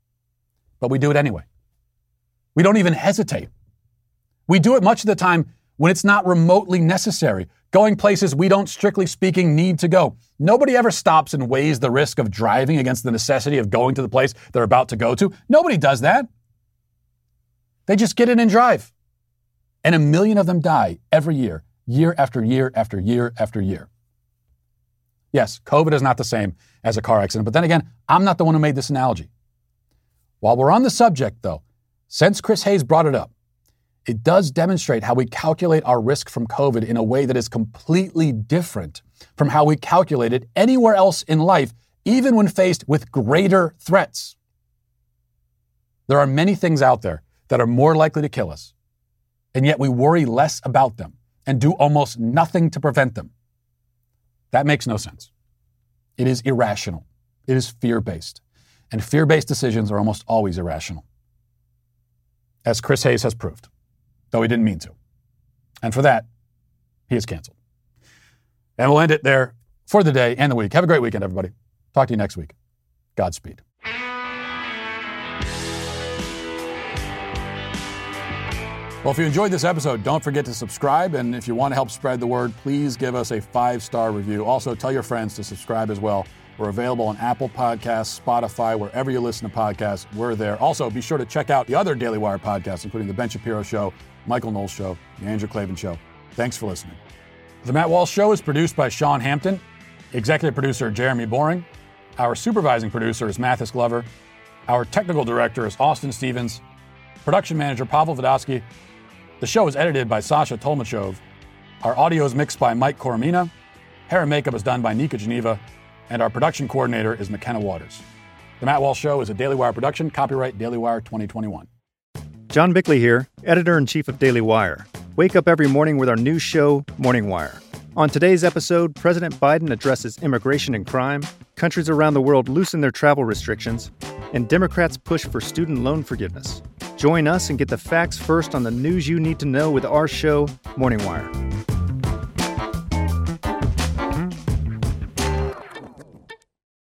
But we do it anyway. We don't even hesitate. We do it much of the time when it's not remotely necessary, going places we don't, strictly speaking, need to go. Nobody ever stops and weighs the risk of driving against the necessity of going to the place they're about to go to. Nobody does that. They just get in and drive. And 1 million of them die every year, year after year after year after year. Yes, COVID is not the same as a car accident, but then again, I'm not the one who made this analogy. While we're on the subject, though, since Chris Hayes brought it up, it does demonstrate how we calculate our risk from COVID in a way that is completely different from how we calculate it anywhere else in life, even when faced with greater threats. There are many things out there that are more likely to kill us, and yet we worry less about them and do almost nothing to prevent them. That makes no sense. It is irrational. It is fear-based. And fear-based decisions are almost always irrational, as Chris Hayes has proved, though he didn't mean to. And for that, he is canceled. And we'll end it there for the day and the week. Have a great weekend, everybody. Talk to you next week. Godspeed. Well, if you enjoyed this episode, don't forget to subscribe. And if you want to help spread the word, please give us a 5-star review. Also, tell your friends to subscribe as well. We're available on Apple Podcasts, Spotify, wherever you listen to podcasts, we're there. Also, be sure to check out the other Daily Wire podcasts, including The Ben Shapiro Show, Michael Knowles Show, The Andrew Klavan Show. Thanks for listening. The Matt Walsh Show is produced by Sean Hampton, executive producer Jeremy Boring. Our supervising producer is Mathis Glover. Our technical director is Austin Stevens. Production manager Pavel Vodosky. The show is edited by Sasha Tolmachov. Our audio is mixed by Mike Coromina. Hair and makeup is done by Nika Geneva. And our production coordinator is McKenna Waters. The Matt Walsh Show is a Daily Wire production, copyright Daily Wire 2021. John Bickley here, editor-in-chief of Daily Wire. Wake up every morning with our new show, Morning Wire. On today's episode, President Biden addresses immigration and crime, countries around the world loosen their travel restrictions, and Democrats push for student loan forgiveness. Join us and get the facts first on the news you need to know with our show, Morning Wire.